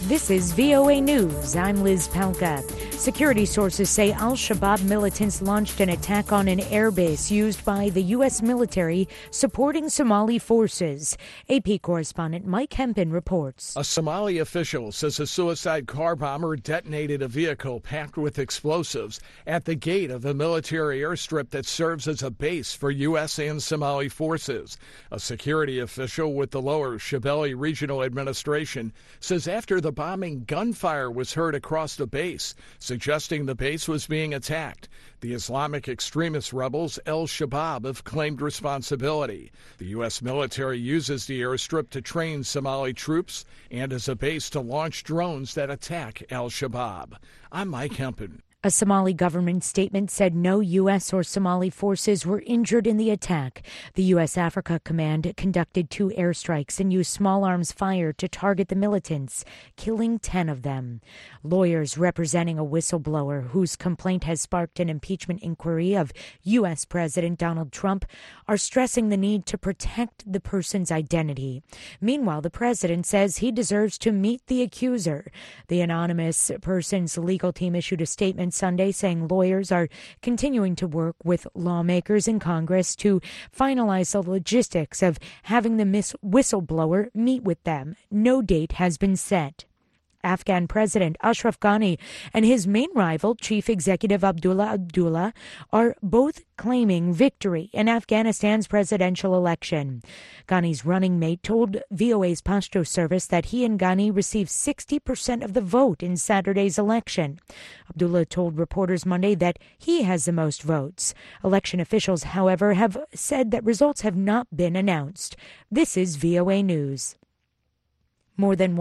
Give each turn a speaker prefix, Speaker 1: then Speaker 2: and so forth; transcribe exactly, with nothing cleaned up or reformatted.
Speaker 1: This is V O A News. I'm Liz Palka. Security sources say al-Shabaab militants launched an attack on an airbase used by the U S military supporting Somali forces. A P correspondent Mike Hempen reports.
Speaker 2: A Somali official says a suicide car bomber detonated a vehicle packed with explosives at the gate of a military airstrip that serves as a base for U S and Somali forces. A security official with the Lower Shabelle Regional Administration says after the bombing, gunfire was heard across the base, suggesting the base was being attacked. The Islamic extremist rebels, al-Shabaab, have claimed responsibility. The U S military uses the airstrip to train Somali troops and as a base to launch drones that attack al-Shabaab. I'm Mike Hempen.
Speaker 1: A Somali government statement said no U S or Somali forces were injured in the attack. The U S Africa Command conducted two airstrikes and used small arms fire to target the militants, killing ten of them. Lawyers representing a whistleblower whose complaint has sparked an impeachment inquiry of U S President Donald Trump are stressing the need to protect the person's identity. Meanwhile, the president says he deserves to meet the accuser. The anonymous person's legal team issued a statement Sunday saying lawyers are continuing to work with lawmakers in Congress to finalize the logistics of having the miss whistleblower meet with them. No date has been set. Afghan President Ashraf Ghani and his main rival, Chief Executive Abdullah Abdullah, are both claiming victory in Afghanistan's presidential election. Ghani's running mate told V O A's Pashto service that he and Ghani received sixty percent of the vote in Saturday's election. Abdullah told reporters Monday that he has the most votes. Election officials, however, have said that results have not been announced. This is V O A News. More than